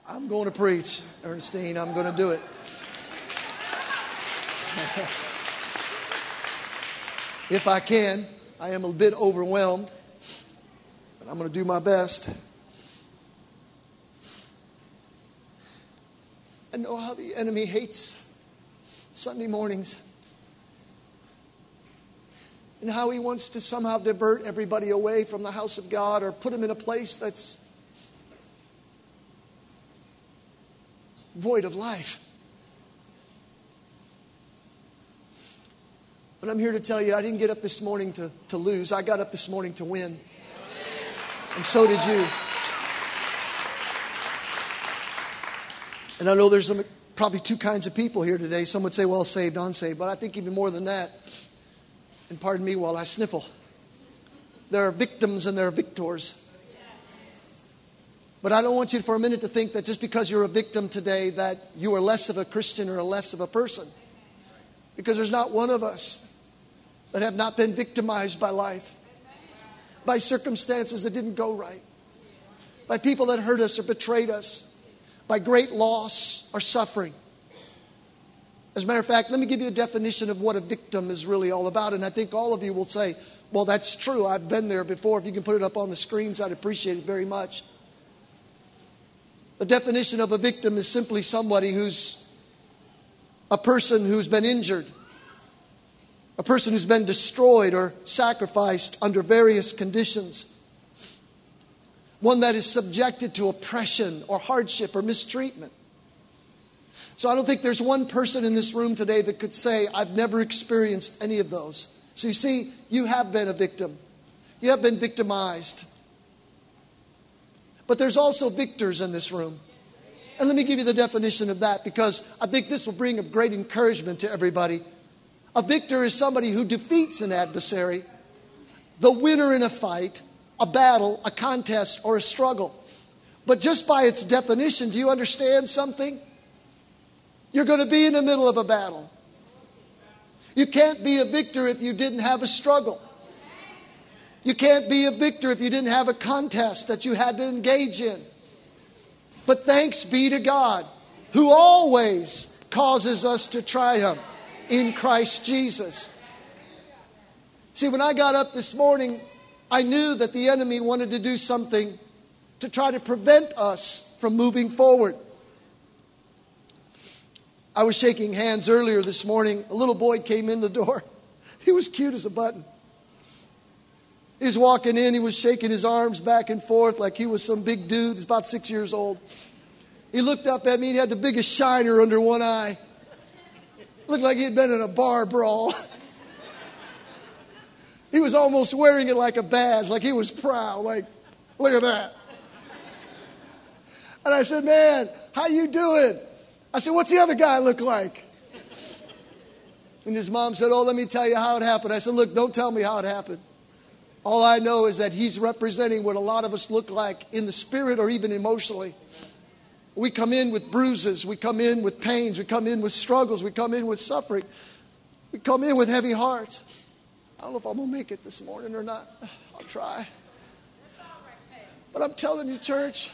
I'm going to preach, Ernestine. I'm going to do it. If I can. I am a bit overwhelmed, but I'm going to do my best. I know how the enemy hates Sunday mornings and how he wants to somehow divert everybody away from the house of God or put them in a place that's void of life. But I'm here to tell you, I didn't get up this morning to lose. I got up this morning to win. And so did you. And I know there's probably two kinds of people here today. Some would say, well, saved, unsaved. But I think even more than that, and pardon me while I sniffle, there are victims and there are victors. But I don't want you for a minute to think that just because you're a victim today that you are less of a Christian or less of a person. Because there's not one of us that have not been victimized by life, by circumstances that didn't go right, by people that hurt us or betrayed us, by great loss or suffering. As a matter of fact, let me give you a definition of what a victim is really all about. And I think all of you will say, well, that's true. I've been there before. If you can put it up on the screens, I'd appreciate it very much. The definition of a victim is simply somebody who's a person who's been injured, a person who's been destroyed or sacrificed under various conditions, one that is subjected to oppression or hardship or mistreatment. So I don't think there's one person in this room today that could say, I've never experienced any of those. So you see, you have been a victim. You have been victimized. But there's also victors in this room. And let me give you the definition of that, because I think this will bring a great encouragement to everybody. A victor is somebody who defeats an adversary, the winner in a fight, a battle, a contest, or a struggle. But just by its definition, do you understand something? You're going to be in the middle of a battle. You can't be a victor if you didn't have a struggle. You can't be a victor if you didn't have a contest that you had to engage in. But thanks be to God, who always causes us to triumph in Christ Jesus. See, when I got up this morning, I knew that the enemy wanted to do something to try to prevent us from moving forward. I was shaking hands earlier this morning. A little boy came in the door. He was cute as a button. He was walking in. He was shaking his arms back and forth like he was some big dude. He's about 6 years old. He looked up at me. He had the biggest shiner under one eye. Looked like he had been in a bar brawl. He was almost wearing it like a badge, like he was proud. Like, look at that. And I said, man, how you doing? I said, what's the other guy look like? And his mom said, oh, let me tell you how it happened. I said, look, don't tell me how it happened. All I know is that he's representing what a lot of us look like in the spirit or even emotionally. We come in with bruises. We come in with pains. We come in with struggles. We come in with suffering. We come in with heavy hearts. I don't know if I'm going to make it this morning or not. I'll try. But I'm telling you, church,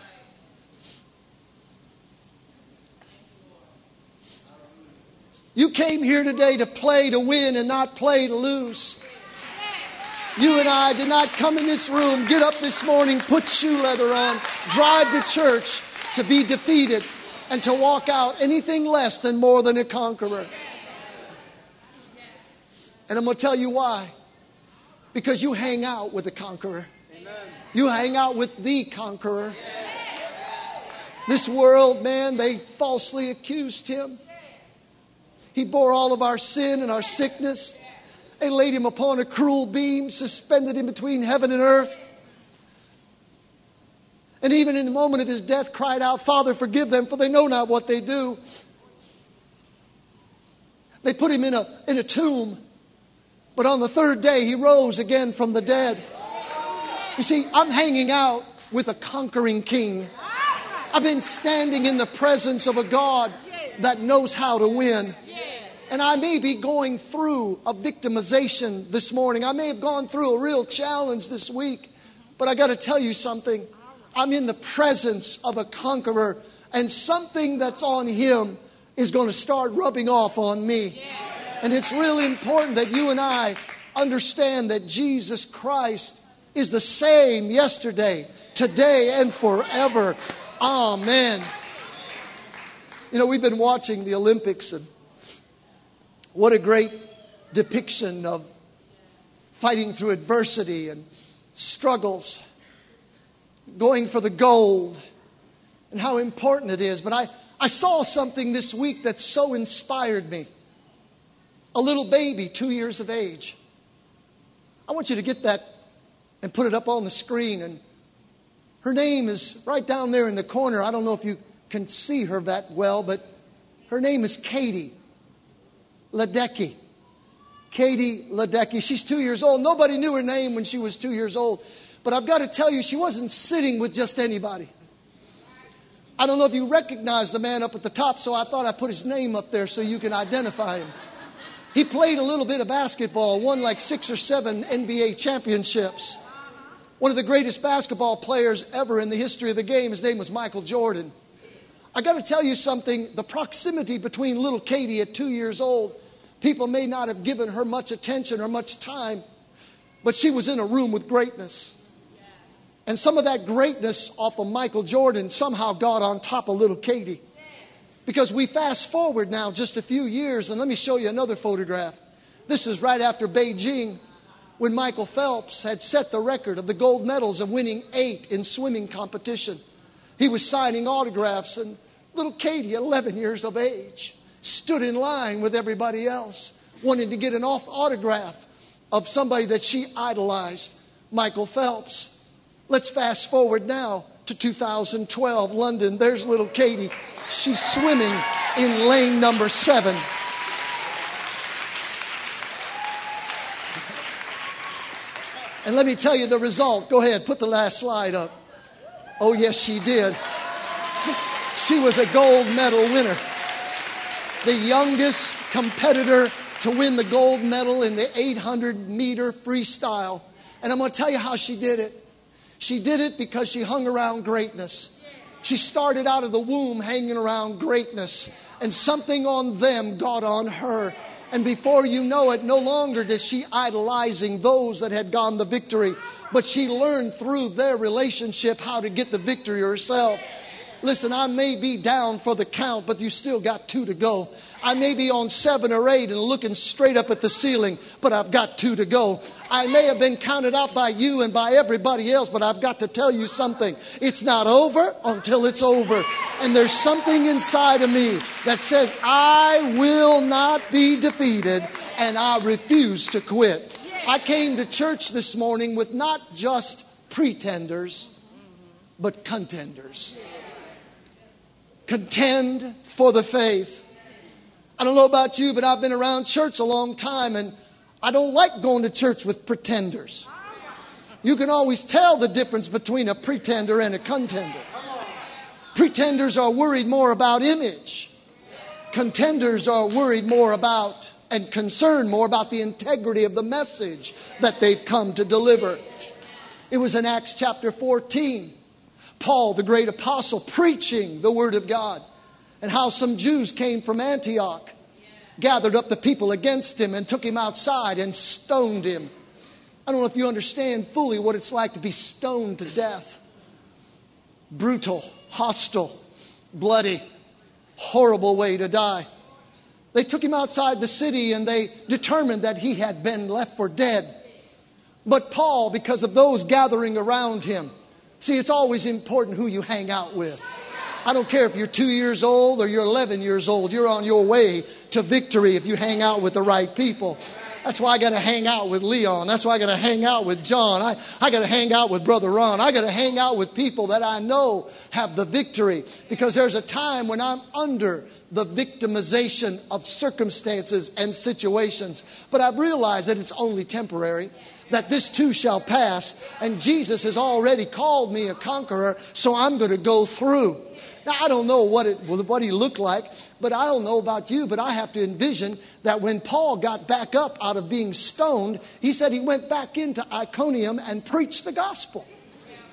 you came here today to play to win and not play to lose. You and I did not come in this room, get up this morning, put shoe leather on, drive to church to be defeated and to walk out anything less than more than a conqueror. And I'm going to tell you why. Because you hang out with a conqueror. You hang out with the conqueror. This world, man, they falsely accused him. He bore all of our sin and our sickness. They laid him upon a cruel beam, suspended him between heaven and earth. And even in the moment of his death cried out, Father, forgive them, for they know not what they do. They put him in a tomb. But on the third day, he rose again from the dead. You see, I'm hanging out with a conquering king. I've been standing in the presence of a God that knows how to win. And I may be going through a victimization this morning. I may have gone through a real challenge this week. But I got to tell you something. I'm in the presence of a conqueror, and something that's on him is going to start rubbing off on me. And it's really important that you and I understand that Jesus Christ is the same yesterday, today, and forever. Amen. You know, we've been watching the Olympics, and what a great depiction of fighting through adversity and struggles, going for the gold, and how important it is. But I saw something this week that so inspired me. A little baby, 2 years of age. I want you to get that and put it up on the screen. And her name is right down there in the corner. I don't know if you can see her that well, but her name is Katie Ledecky. Katie Ledecky. She's 2 years old. Nobody knew her name when she was 2 years old. But I've got to tell you, she wasn't sitting with just anybody. I don't know if you recognize the man up at the top, so I thought I'd put his name up there so you can identify him. He played a little bit of basketball, won like 6 or 7 NBA championships. One of the greatest basketball players ever in the history of the game. His name was Michael Jordan. I got to tell you something. The proximity between little Katie at 2 years old, people may not have given her much attention or much time, but she was in a room with greatness. And some of that greatness off of Michael Jordan somehow got on top of little Katie. Because we fast forward now just a few years, and let me show you another photograph. This is right after Beijing, when Michael Phelps had set the record of the gold medals of winning 8 in swimming competition. He was signing autographs, and little Katie, 11 years of age, stood in line with everybody else, wanting to get an autograph of somebody that she idolized, Michael Phelps. Let's fast forward now to 2012, London. There's little Katie. She's swimming in lane number 7. And let me tell you the result. Go ahead, put the last slide up. Oh, yes, she did. She was a gold medal winner. The youngest competitor to win the gold medal in the 800-meter freestyle. And I'm going to tell you how she did it. She did it because she hung around greatness. She started out of the womb hanging around greatness. And something on them got on her. And before you know it, no longer is she idolizing those that had gone the victory. But she learned through their relationship how to get the victory herself. Listen, I may be down for the count, but you still got 2 to go. I may be on 7 or 8 and looking straight up at the ceiling, but I've got 2 to go. I may have been counted out by you and by everybody else, but I've got to tell you something. It's not over until it's over. And there's something inside of me that says, I will not be defeated, and I refuse to quit. I came to church this morning with not just pretenders, but contenders. Contend for the faith. I don't know about you, but I've been around church a long time, and I don't like going to church with pretenders. You can always tell the difference between a pretender and a contender. Pretenders are worried more about image. Contenders are worried more about and concerned more about the integrity of the message that they've come to deliver. It was in Acts chapter 14. Paul, the great apostle, preaching the word of God. And how some Jews came from Antioch, gathered up the people against him and took him outside and stoned him. I don't know if you understand fully what it's like to be stoned to death. Brutal, hostile, bloody, horrible way to die. They took him outside the city and they determined that he had been left for dead. But Paul, because of those gathering around him, see, it's always important who you hang out with. I don't care if you're 2 years old or you're 11 years old. You're on your way to victory if you hang out with the right people. That's why I got to hang out with Leon. That's why I got to hang out with John. I got to hang out with Brother Ron. I got to hang out with people that I know have the victory. Because there's a time when I'm under the victimization of circumstances and situations. But I've realized that it's only temporary. That this too shall pass. And Jesus has already called me a conqueror. So I'm going to go through. Now, I don't know what he looked like, but I don't know about you, but I have to envision that when Paul got back up out of being stoned, he said he went back into Iconium and preached the gospel.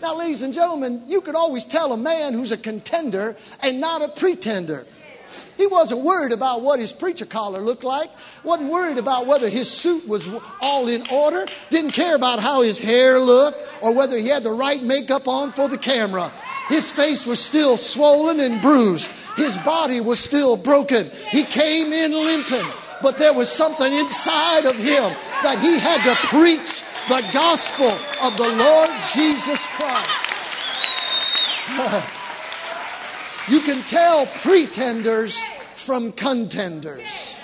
Now, ladies and gentlemen, you could always tell a man who's a contender and not a pretender. He wasn't worried about what his preacher collar looked like. Wasn't worried about whether his suit was all in order. Didn't care about how his hair looked or whether he had the right makeup on for the camera. His face was still swollen and bruised. His body was still broken. He came in limping. But there was something inside of him that he had to preach the gospel of the Lord Jesus Christ. You can tell pretenders from contenders.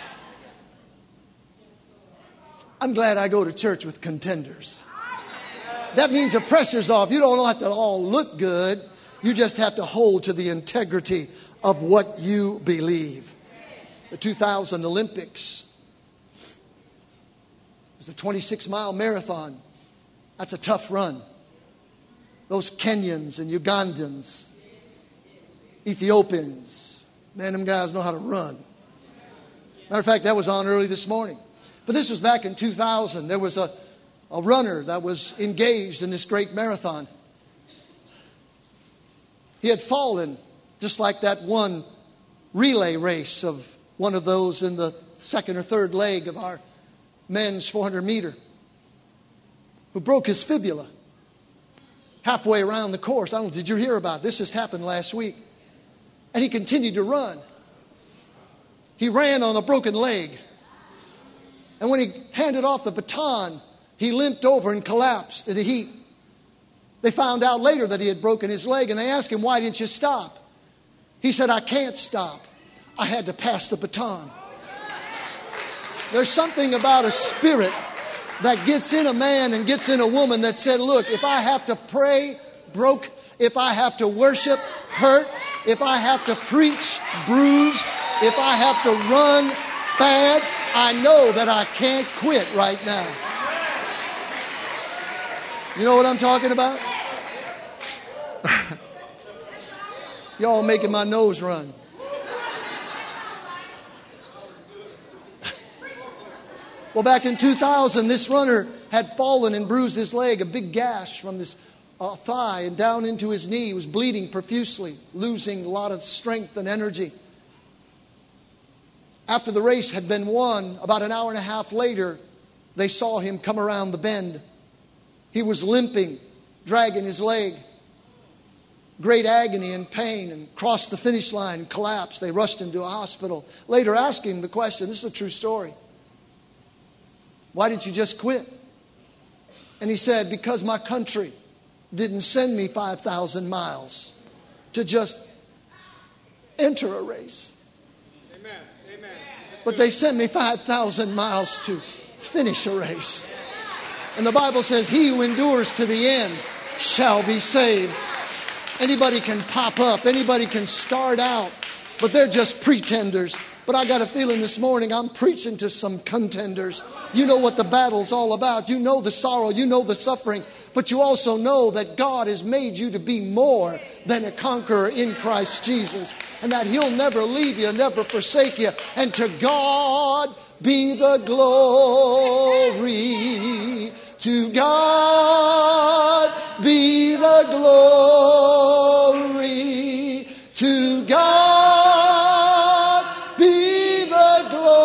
I'm glad I go to church with contenders. That means the pressure's off. You don't have to all look good. You just have to hold to the integrity of what you believe. The 2000 Olympics was a 26-mile marathon. That's a tough run. Those Kenyans and Ugandans, Ethiopians, man, them guys know how to run. Matter of fact, that was on early this morning. But this was back in 2000. There was a runner that was engaged in this great marathon. He had fallen, just like that one relay race of one of those in the second or third leg of our men's 400 meter, who broke his fibula halfway around the course. I don't know, did you hear about it? This just happened last week. And he continued to run. He ran on a broken leg. And when he handed off the baton, he limped over and collapsed in a heap. They found out later that he had broken his leg, and they asked him, "Why didn't you stop?" He said, "I can't stop. I had to pass the baton." There's something about a spirit that gets in a man and gets in a woman that said, "Look, if I have to pray broke, if I have to worship hurt, if I have to preach bruised, if I have to run bad, I know that I can't quit right now." You know what I'm talking about? Y'all making my nose run. Well, back in 2000, this runner had fallen and bruised his leg, a big gash from his thigh and down into his knee. He was bleeding profusely, losing a lot of strength and energy. After the race had been won, about an hour and a half later, they saw him come around the bend. He was limping, dragging his leg. Great agony and pain, and crossed the finish line and collapsed. They rushed him to a hospital. Later asked him the question, this is a true story, "Why didn't you just quit?" And he said, "Because my country didn't send me 5,000 miles to just enter a race. Amen. Amen. But they sent me 5,000 miles to finish a race." And the Bible says, "He who endures to the end shall be saved." Anybody can pop up. Anybody can start out. But they're just pretenders. But I got a feeling this morning I'm preaching to some contenders. You know what the battle's all about. You know the sorrow. You know the suffering. But you also know that God has made you to be more than a conqueror in Christ Jesus. And that He'll never leave you, never forsake you. And to God be the glory. To God be the glory. To God be the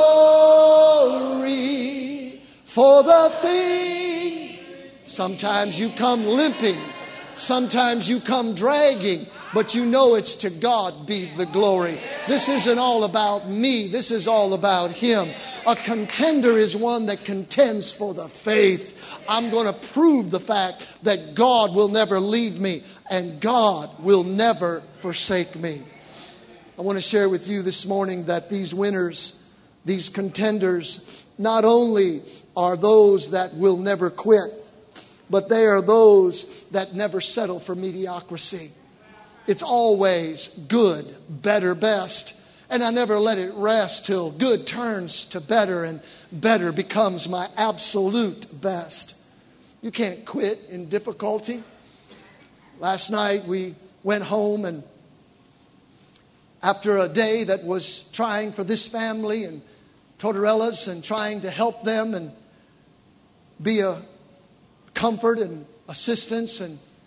glory for the things. Sometimes you come limping. Sometimes you come dragging. But you know it's to God be the glory. This isn't all about me. This is all about Him. A contender is one that contends for the faith. I'm going to prove the fact that God will never leave me and God will never forsake me. I want to share with you this morning that these winners, these contenders, not only are those that will never quit, but they are those that never settle for mediocrity. It's always good, better, best. And I never let it rest till good turns to better and better becomes my absolute best. You can't quit in difficulty. Last night we went home, and after a day that was trying for this family and Tortorella's and trying to help them and be a comfort and assistance and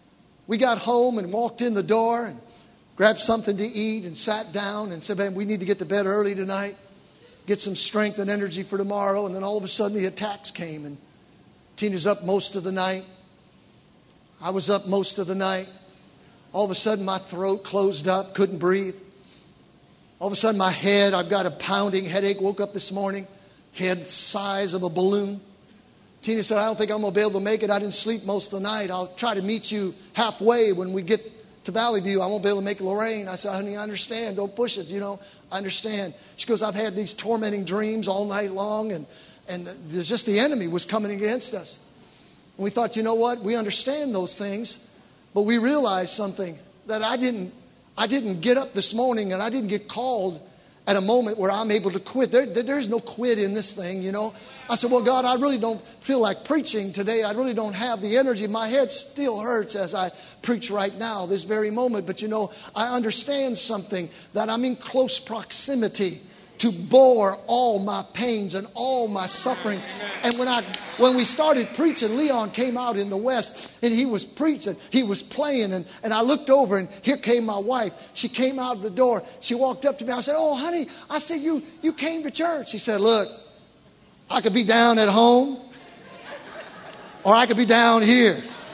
We got home and walked in the door and grabbed something to eat and sat down and said, man, we need to get to bed early tonight, get some strength and energy for tomorrow. And then all of a sudden the attacks came, and Tina's up most of the night. I was up most of the night. All of a sudden my throat closed up, couldn't breathe. All of a sudden my head, I've got a pounding headache, woke up this morning, head the size of a balloon. Tina said, I don't think I'm going to be able to make it. I didn't sleep most of the night. I'll try to meet you halfway when we get to Valley View. I won't be able to make Lorraine. I said, honey, I understand. Don't push it. I understand. She goes, I've had these tormenting dreams all night long, and there's just the enemy was coming against us. And we thought, you know what? We understand those things, but we realized something, that I didn't get up this morning and I didn't get called at a moment where I'm able to quit. There's no quit in this thing, I said, well, God, I really don't feel like preaching today. I really don't have the energy. My head still hurts as I preach right now, this very moment. But, I understand something, that I'm in close proximity to bore all my pains and all my sufferings. And when we started preaching, Leon came out in the west and he was preaching, he was playing, and I looked over and here came my wife. She came out of the door. She walked up to me. I said, oh, honey, I said, you came to church. She said, look, I could be down at home or I could be down here.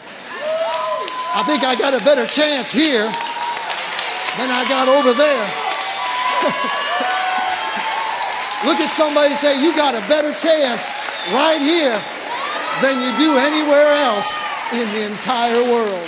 I think I got a better chance here than I got over there. Look at somebody and say, you got a better chance right here than you do anywhere else in the entire world.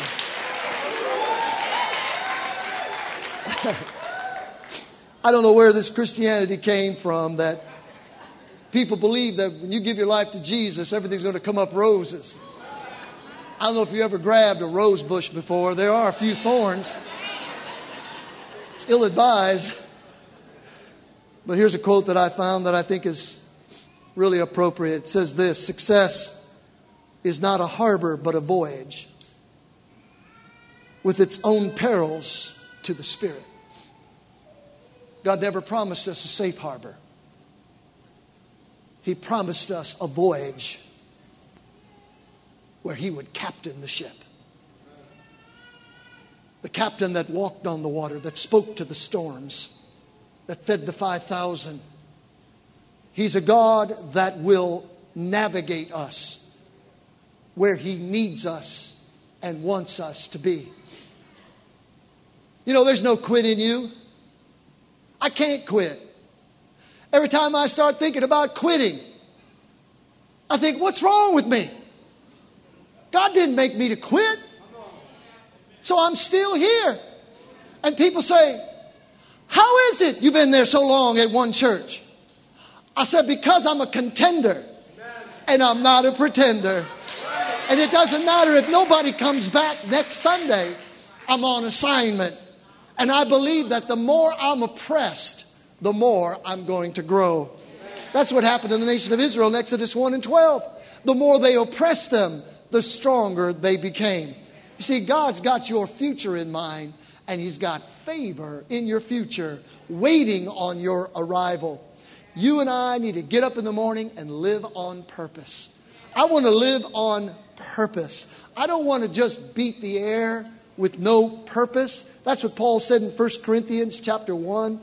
I don't know where this Christianity came from, that people believe that when you give your life to Jesus, everything's going to come up roses. I don't know if you ever grabbed a rose bush before. There are a few thorns. It's ill-advised. But here's a quote that I found that I think is really appropriate. It says this: success is not a harbor, but a voyage with its own perils to the spirit. God never promised us a safe harbor. He promised us a voyage where He would captain the ship. The captain that walked on the water, that spoke to the storms, that fed the 5,000. He's a God that will navigate us where He needs us and wants us to be. There's no quit in you. I can't quit. Every time I start thinking about quitting, I think, what's wrong with me? God didn't make me to quit. So I'm still here. And people say, how is it you've been there so long at one church? I said, because I'm a contender and I'm not a pretender. And it doesn't matter if nobody comes back next Sunday. I'm on assignment. And I believe that the more I'm oppressed, the more I'm going to grow. That's what happened to the nation of Israel in Exodus 1 and 12. The more they oppressed them, the stronger they became. You see, God's got your future in mind, and He's got favor in your future waiting on your arrival. You and I need to get up in the morning and live on purpose. I want to live on purpose. I don't want to just beat the air with no purpose. That's what Paul said in 1 Corinthians chapter 9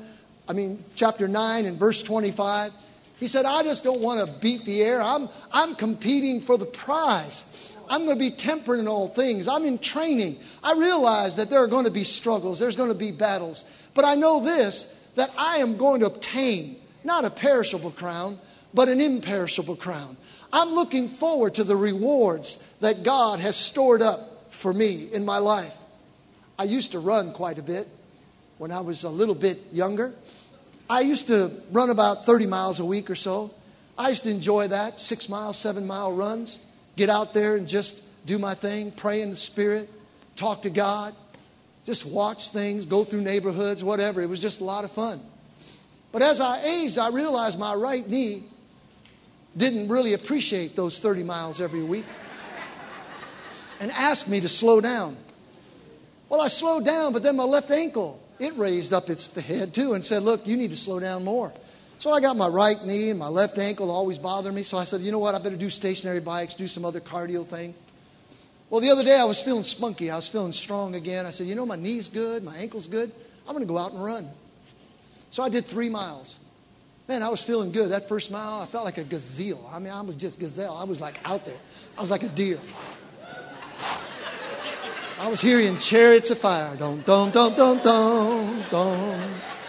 and verse 25. He said, I just don't want to beat the air. I'm competing for the prize. I'm going to be temperate in all things. I'm in training. I realize that there are going to be struggles. There's going to be battles. But I know this, that I am going to obtain not a perishable crown, but an imperishable crown. I'm looking forward to the rewards that God has stored up for me in my life. I used to run quite a bit when I was a little bit younger. I used to run about 30 miles a week or so. I used to enjoy that, 6 mile, 7 mile runs. Get out there and just do my thing, pray in the Spirit, talk to God, just watch things, go through neighborhoods, whatever. It was just a lot of fun. But as I aged, I realized my right knee didn't really appreciate those 30 miles every week and asked me to slow down. Well, I slowed down, but then my left ankle, it raised up its head too and said, look, you need to slow down more. So I got my right knee and my left ankle always bothering me. So I said, you know what, I better do stationary bikes, do some other cardio thing. Well, the other day I was feeling spunky. I was feeling strong again. I said, you know, my knee's good, my ankle's good. I'm going to go out and run. So I did 3 miles. Man, I was feeling good. That first mile, I felt like a gazelle. I mean, I was just gazelle. I was like out there. I was like a deer. I was hearing chariots of fire. Dum, dum, dum, dum, dum, dum.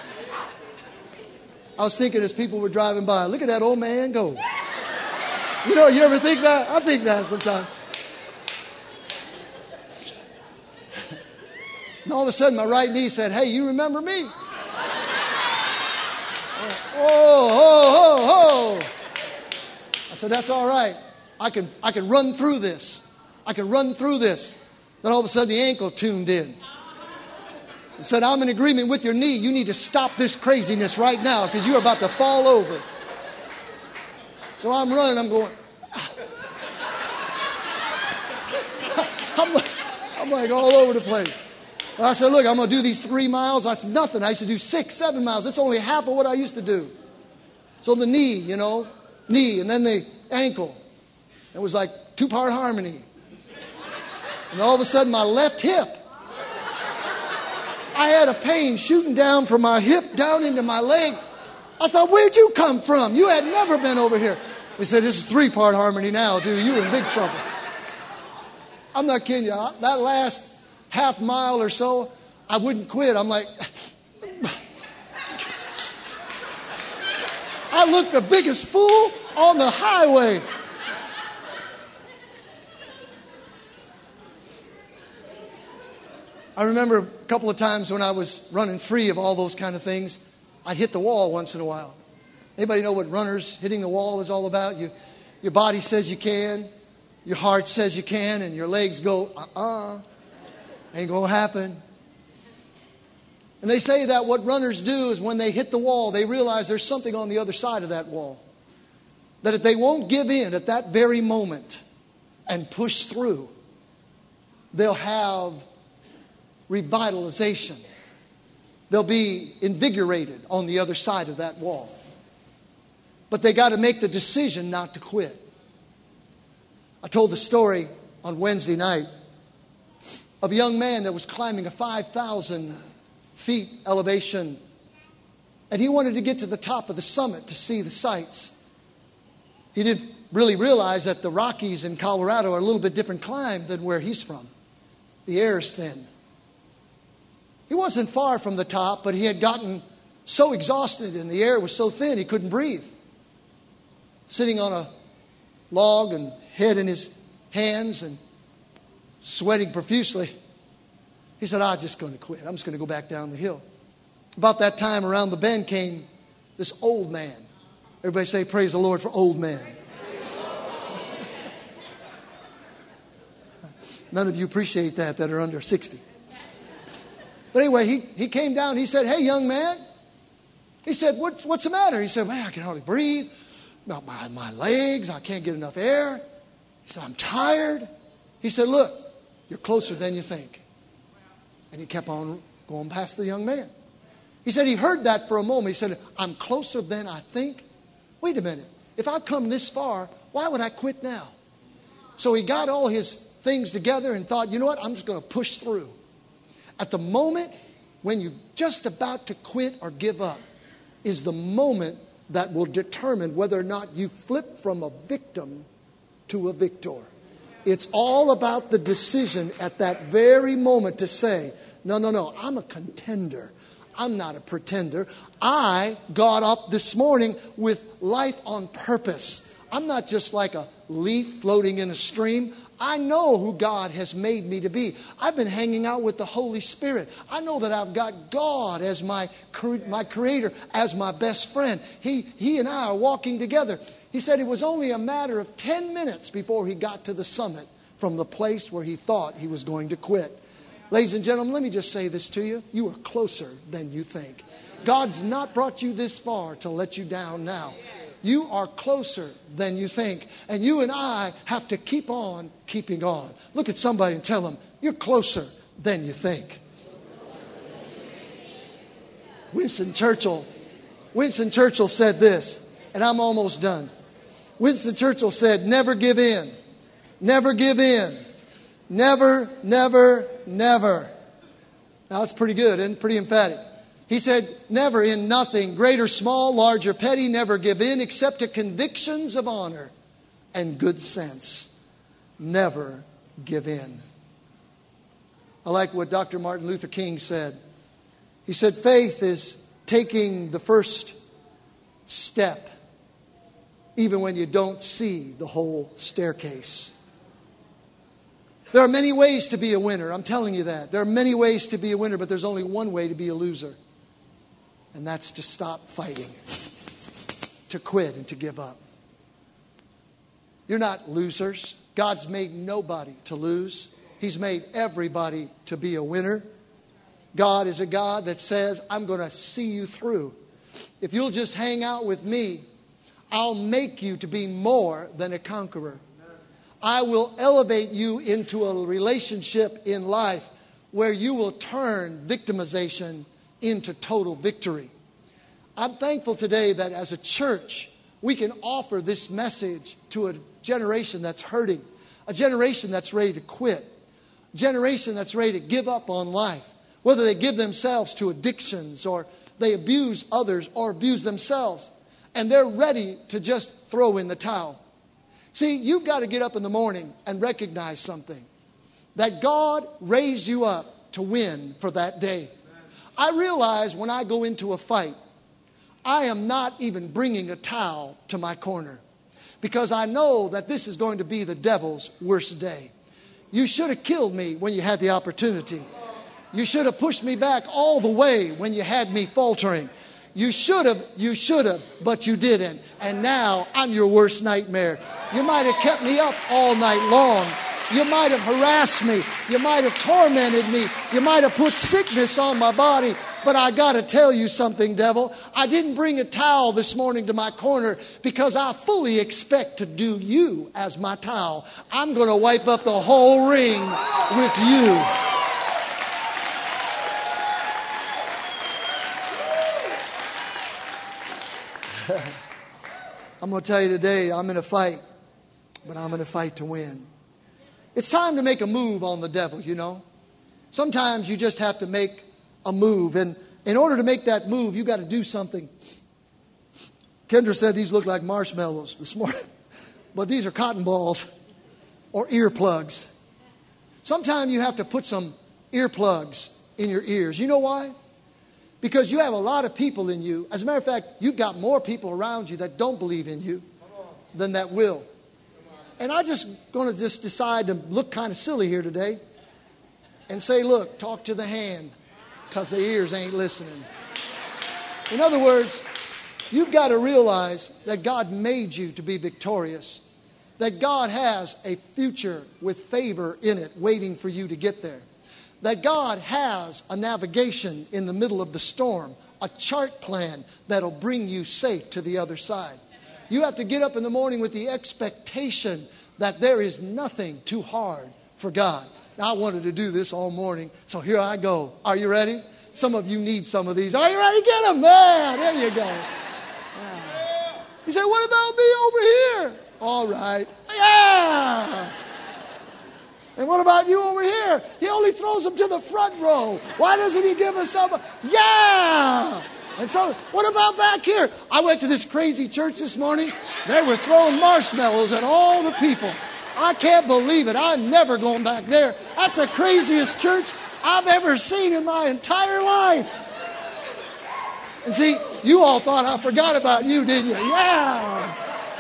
I was thinking as people were driving by, look at that old man go. You know, you ever think that? I think that sometimes. And all of a sudden, my right knee said, hey, you remember me? Oh. I said, that's all right. I can run through this. I can run through this. Then all of a sudden the ankle tuned in. And said, I'm in agreement with your knee. You need to stop this craziness right now because you're about to fall over. So I'm running. I'm going. I'm like all over the place. Well, I said, look, I'm going to do these 3 miles. That's nothing. I used to do 6, 7 miles. That's only half of what I used to do. So the knee, knee, and then the ankle. It was like 2-part harmony. And all of a sudden, my left hip, I had a pain shooting down from my hip down into my leg. I thought, where'd you come from? You had never been over here. He said, this is 3-part harmony now, dude. You're in big trouble. I'm not kidding you. That last half mile or so, I wouldn't quit. I'm like, I looked the biggest fool on the highway. I remember a couple of times when I was running free of all those kind of things, I'd hit the wall once in a while. Anybody know what runners hitting the wall is all about? Your body says you can, your heart says you can, and your legs go, ain't gonna happen. And they say that what runners do is when they hit the wall, they realize there's something on the other side of that wall. That if they won't give in at that very moment and push through, they'll have revitalization. They'll be invigorated on the other side of that wall. But they got to make the decision not to quit. I told the story on Wednesday night of a young man that was climbing a 5,000 feet elevation. And he wanted to get to the top of the summit to see the sights. He didn't really realize that the Rockies in Colorado are a little bit different climb than where he's from. The air is thin. He wasn't far from the top, but he had gotten so exhausted and the air was so thin he couldn't breathe. Sitting on a log and head in his hands and sweating profusely, he said, I'm just going to quit. I'm just going to go back down the hill. About that time, around the bend came this old man. Everybody say, praise the Lord for old men. None of you appreciate that are under 60. But anyway, he came down. He said, hey, young man. He said, what's the matter? He said, man, I can hardly breathe. My legs, I can't get enough air. He said, I'm tired. He said, look, you're closer than you think. And he kept on going past the young man. He said he heard that for a moment. He said, I'm closer than I think. Wait a minute. If I've come this far, why would I quit now? So he got all his things together and thought, you know what? I'm just going to push through. At the moment when you're just about to quit or give up is the moment that will determine whether or not you flip from a victim to a victor. It's all about the decision at that very moment to say, no, I'm a contender. I'm not a pretender. I got up this morning with life on purpose. I'm not just like a leaf floating in a stream. I know who God has made me to be. I've been hanging out with the Holy Spirit. I know that I've got God as my creator, as my best friend. He and I are walking together. He said it was only a matter of 10 minutes before he got to the summit from the place where he thought he was going to quit. Ladies and gentlemen, let me just say this to you. You are closer than you think. God's not brought you this far to let you down now. You are closer than you think. And you and I have to keep on keeping on. Look at somebody and tell them, you're closer than you think. Winston Churchill said this, and I'm almost done. Winston Churchill said, never give in. Never give in. Never, never, never. Now that's pretty good and pretty emphatic. He said, never in nothing, great or small, large or petty, never give in except to convictions of honor and good sense. Never give in. I like what Dr. Martin Luther King said. He said, faith is taking the first step, even when you don't see the whole staircase. There are many ways to be a winner. I'm telling you that. There are many ways to be a winner, but there's only one way to be a loser. And that's to stop fighting, to quit and to give up. You're not losers. God's made nobody to lose. He's made everybody to be a winner. God is a God that says, I'm going to see you through. If you'll just hang out with me, I'll make you to be more than a conqueror. I will elevate you into a relationship in life where you will turn victimization into total victory. I'm thankful today that as a church, we can offer this message to a generation that's hurting, a generation that's ready to quit, a generation that's ready to give up on life, whether they give themselves to addictions or they abuse others or abuse themselves, and they're ready to just throw in the towel. See, you've got to get up in the morning and recognize something, that God raised you up to win for that day. I realize when I go into a fight, I am not even bringing a towel to my corner because I know that this is going to be the devil's worst day. You should have killed me when you had the opportunity. You should have pushed me back all the way when you had me faltering. You should have, but you didn't. And now I'm your worst nightmare. You might have kept me up all night long. You might have harassed me. You might have tormented me. You might have put sickness on my body. But I got to tell you something, devil. I didn't bring a towel this morning to my corner because I fully expect to do you as my towel. I'm going to wipe up the whole ring with you. I'm going to tell you today, I'm in a fight, but I'm in a fight to win. It's time to make a move on the devil, you know. Sometimes you just have to make a move. And in order to make that move, you got to do something. Kendra said these look like marshmallows this morning. But these are cotton balls or earplugs. Sometimes you have to put some earplugs in your ears. You know why? Because you have a lot of people in you. As a matter of fact, you've got more people around you that don't believe in you than that will. And I'm just going to decide to look kind of silly here today and say, look, talk to the hand because the ears ain't listening. In other words, you've got to realize that God made you to be victorious, that God has a future with favor in it waiting for you to get there, that God has a navigation in the middle of the storm, a chart plan that'll bring you safe to the other side. You have to get up in the morning with the expectation that there is nothing too hard for God. Now, I wanted to do this all morning, so here I go. Are you ready? Some of you need some of these. Are you ready? Get them, man. There you go. Yeah. You say, what about me over here? All right. Yeah. And what about you over here? He only throws them to the front row. Why doesn't he give us some? Yeah. And so, what about back here? I went to this crazy church this morning. They were throwing marshmallows at all the people. I can't believe it. I'm never going back there. That's the craziest church I've ever seen in my entire life. And see, you all thought I forgot about you, didn't you? Yeah.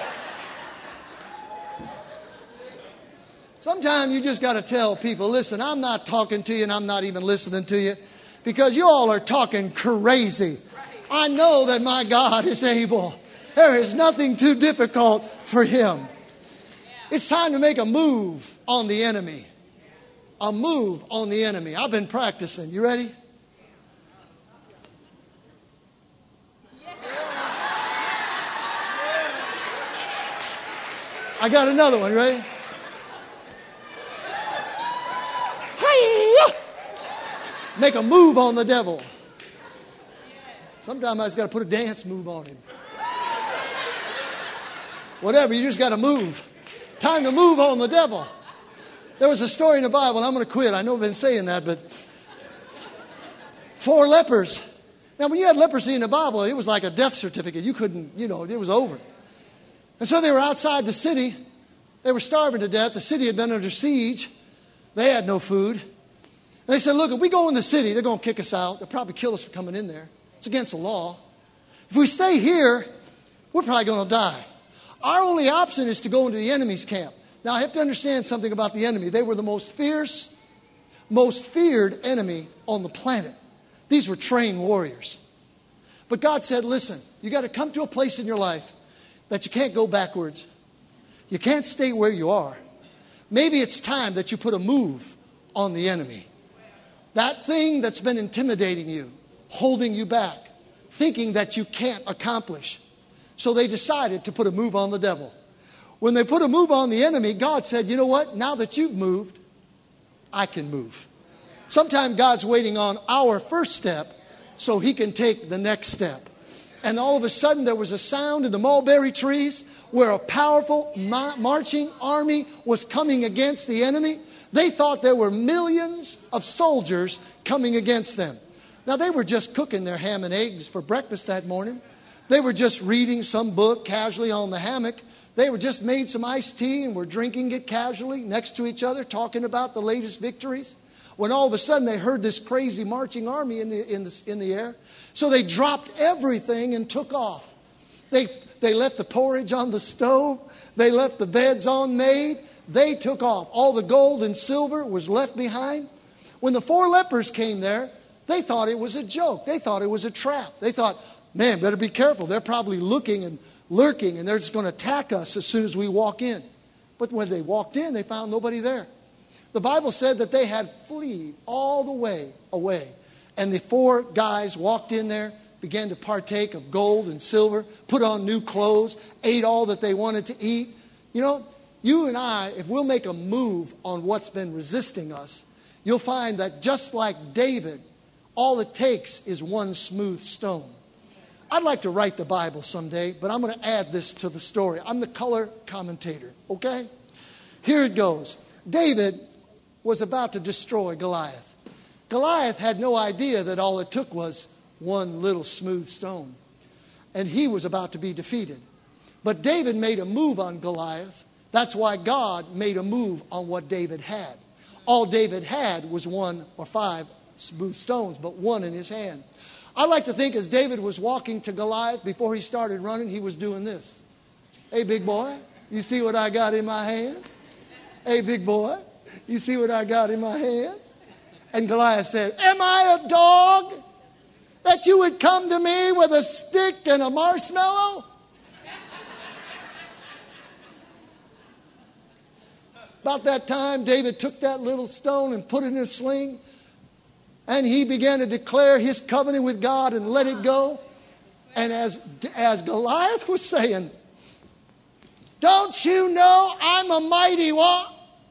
Sometimes you just got to tell people, listen, I'm not talking to you and I'm not even listening to you because you all are talking crazy. I know that my God is able. There is nothing too difficult for him. It's time to make a move on the enemy. A move on the enemy. I've been practicing. You ready? I got another one. Ready? Make a move on the devil. Sometimes I just got to put a dance move on him. Whatever, you just got to move. Time to move on the devil. There was a story in the Bible, and I'm going to quit. I know I've been saying that, but 4 lepers. Now, when you had leprosy in the Bible, it was like a death certificate. You couldn't, it was over. And so they were outside the city. They were starving to death. The city had been under siege. They had no food. And they said, look, if we go in the city, they're going to kick us out. They'll probably kill us for coming in there. It's against the law. If we stay here, we're probably going to die. Our only option is to go into the enemy's camp. Now, I have to understand something about the enemy. They were the most fierce, most feared enemy on the planet. These were trained warriors. But God said, listen, you got to come to a place in your life that you can't go backwards. You can't stay where you are. Maybe it's time that you put a move on the enemy. That thing that's been intimidating you, holding you back, thinking that you can't accomplish. So they decided to put a move on the devil. When they put a move on the enemy, God said, you know what? Now that you've moved, I can move. Sometimes God's waiting on our first step so He can take the next step. And all of a sudden there was a sound in the mulberry trees where a powerful marching army was coming against the enemy. They thought there were millions of soldiers coming against them. Now they were just cooking their ham and eggs for breakfast that morning. They were just reading some book casually on the hammock. They were just made some iced tea and were drinking it casually next to each other, talking about the latest victories. When all of a sudden they heard this crazy marching army in the air. So they dropped everything and took off. They left the porridge on the stove. They left the beds unmade. They took off. All the gold and silver was left behind. When the 4 lepers came there, they thought it was a joke. They thought it was a trap. They thought, man, better be careful. They're probably looking and lurking, and they're just going to attack us as soon as we walk in. But when they walked in, they found nobody there. The Bible said that they had fled all the way away. And the 4 guys walked in there, began to partake of gold and silver, put on new clothes, ate all that they wanted to eat. You and I, if we'll make a move on what's been resisting us, you'll find that just like David, all it takes is one smooth stone. I'd like to write the Bible someday, but I'm going to add this to the story. I'm the color commentator, okay? Here it goes. David was about to destroy Goliath. Goliath had no idea that all it took was one little smooth stone. And he was about to be defeated. But David made a move on Goliath. That's why God made a move on what David had. All David had was 1 or 5 smooth stones, but one in his hand. I like to think as David was walking to Goliath, before he started running, he was doing this. Hey, big boy, you see what I got in my hand? Hey, big boy, you see what I got in my hand? And Goliath said, am I a dog that you would come to me with a stick and a marshmallow? About that time, David took that little stone and put it in a sling. And he began to declare his covenant with God and let it go. And as Goliath was saying, don't you know I'm a mighty one?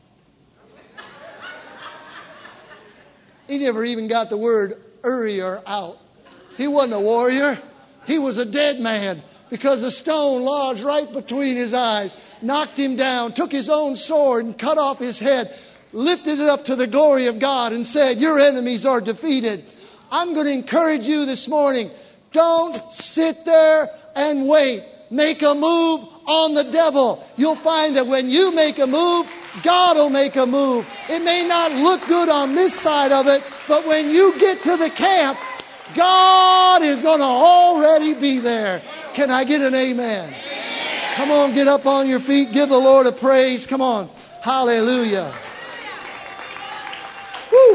He never even got the word Uriah out. He wasn't a warrior. He was a dead man because a stone lodged right between his eyes, knocked him down, took his own sword and cut off his head, lifted it up to the glory of God and said, your enemies are defeated. I'm going to encourage you this morning. Don't sit there and wait. Make a move on the devil. You'll find that when you make a move, God will make a move. It may not look good on this side of it, but when you get to the camp, God is going to already be there. Can I get an amen? Come on, get up on your feet. Give the Lord a praise. Come on. Hallelujah. Woo.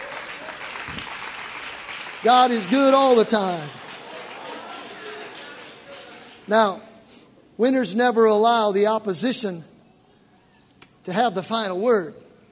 God is good all the time. Now, winners never allow the opposition to have the final word.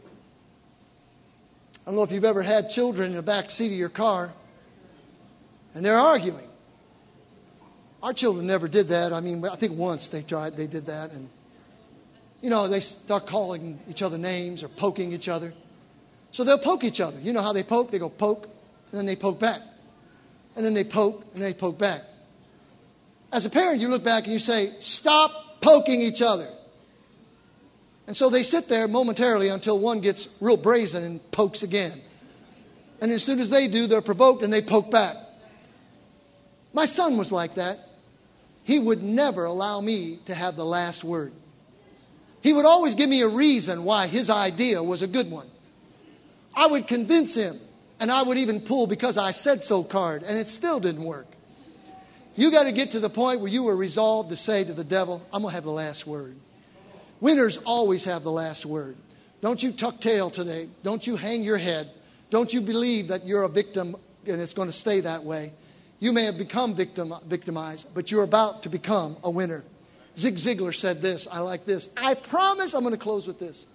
I don't know if you've ever had children in the back seat of your car and they're arguing. Our children never did that. I mean, I think once they did that. And, they start calling each other names or poking each other. So they'll poke each other. You know how they poke? They go poke, and then they poke back. And then they poke, and they poke back. As a parent, you look back and you say, stop poking each other. And so they sit there momentarily until one gets real brazen and pokes again. And as soon as they do, they're provoked and they poke back. My son was like that. He would never allow me to have the last word. He would always give me a reason why his idea was a good one. I would convince him, and I would even pull because I said so card, and it still didn't work. You got to get to the point where you were resolved to say to the devil, I'm going to have the last word. Winners always have the last word. Don't you tuck tail today. Don't you hang your head. Don't you believe that you're a victim and it's going to stay that way. You may have become victimized, but you're about to become a winner. Zig Ziglar said this. I like this. I promise, I'm going to close with this.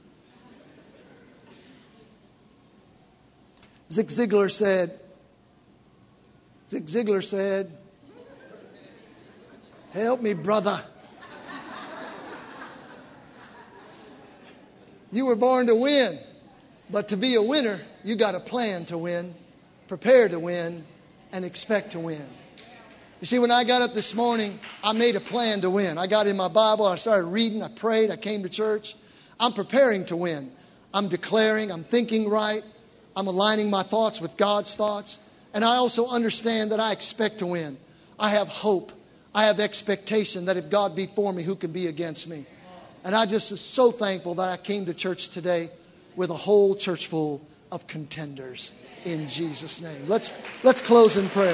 Zig Ziglar said, help me, brother. You were born to win, but to be a winner, you got to plan to win, prepare to win, and expect to win. You see, when I got up this morning, I made a plan to win. I got in my Bible, I started reading, I prayed, I came to church. I'm preparing to win. I'm declaring, I'm thinking right. I'm aligning my thoughts with God's thoughts. And I also understand that I expect to win. I have hope. I have expectation that if God be for me, who can be against me? And I just am so thankful that I came to church today with a whole church full of contenders in Jesus' name. Let's close in prayer.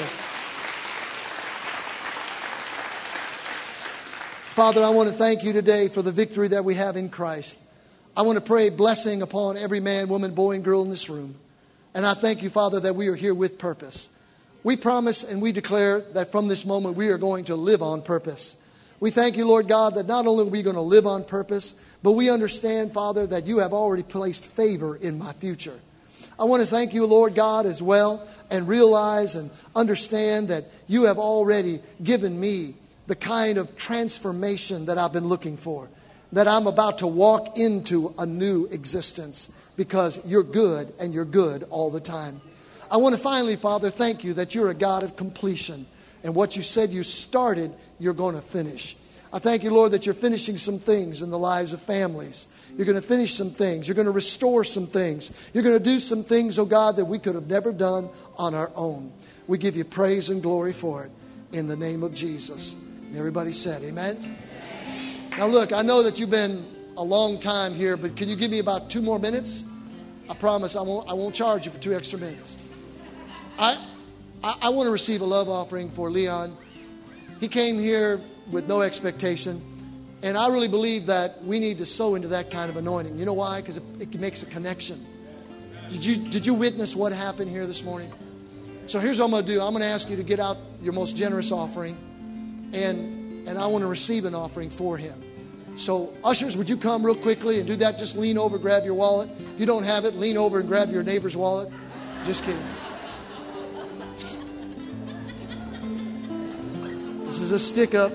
Father, I want to thank you today for the victory that we have in Christ. I want to pray blessing upon every man, woman, boy, and girl in this room. And I thank you, Father, that we are here with purpose. We promise and we declare that from this moment we are going to live on purpose. We thank you, Lord God, that not only are we going to live on purpose, but we understand, Father, that you have already placed favor in my future. I want to thank you, Lord God, as well, and realize and understand that you have already given me the kind of transformation that I've been looking for, that I'm about to walk into a new existence because you're good and you're good all the time. I want to finally, Father, thank you that you're a God of completion. And what you said you started, you're going to finish. I thank you, Lord, that you're finishing some things in the lives of families. You're going to finish some things. You're going to restore some things. You're going to do some things, oh God, that we could have never done on our own. We give you praise and glory for it in the name of Jesus. And everybody said, amen? Now look, I know that you've been a long time here, but can you give me about 2 more minutes? I promise I won't charge you for 2 extra minutes. I want to receive a love offering for Leon. He came here with no expectation. And I really believe that we need to sow into that kind of anointing. You know why? Because it makes a connection. Did you witness what happened here this morning? So here's what I'm going to do. I'm going to ask you to get out your most generous offering. And I want to receive an offering for him. So ushers, would you come real quickly and do that? Just lean over, grab your wallet. If you don't have it, lean over and grab your neighbor's wallet. Just kidding. This is a stick up.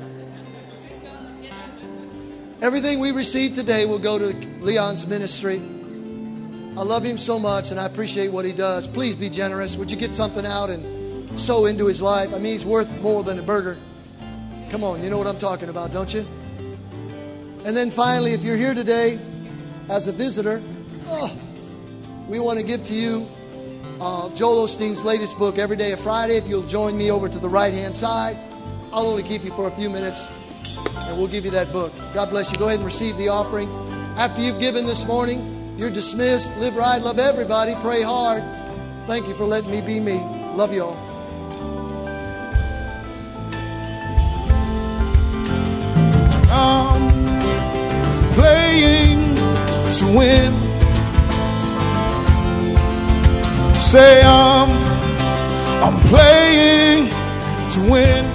Everything we receive today will go to Leon's ministry. I love him so much and I appreciate what he does. Please be generous. Would you get something out and sow into his life? I mean, he's worth more than a burger. Come on, you know what I'm talking about, don't you? And then finally, if you're here today as a visitor, we want to give to you Joel Osteen's latest book, Every Day of Friday. If you'll join me over to the right-hand side, I'll only keep you for a few minutes, and we'll give you that book. God bless you. Go ahead and receive the offering. After you've given this morning, you're dismissed. Live right, love everybody, pray hard. Thank you for letting me be me. Love you all. I'm playing to win. Say I'm playing to win.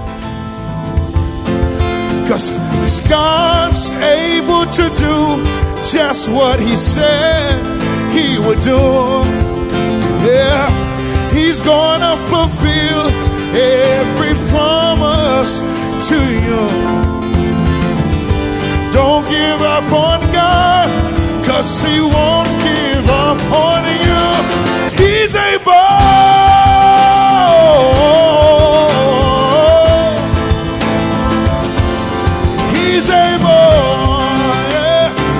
'Cause God's able to do just what He said He would do. Yeah, He's gonna fulfill every promise to you. Don't give up on God, 'cause He won't give up on you. He's able. He's able, yeah.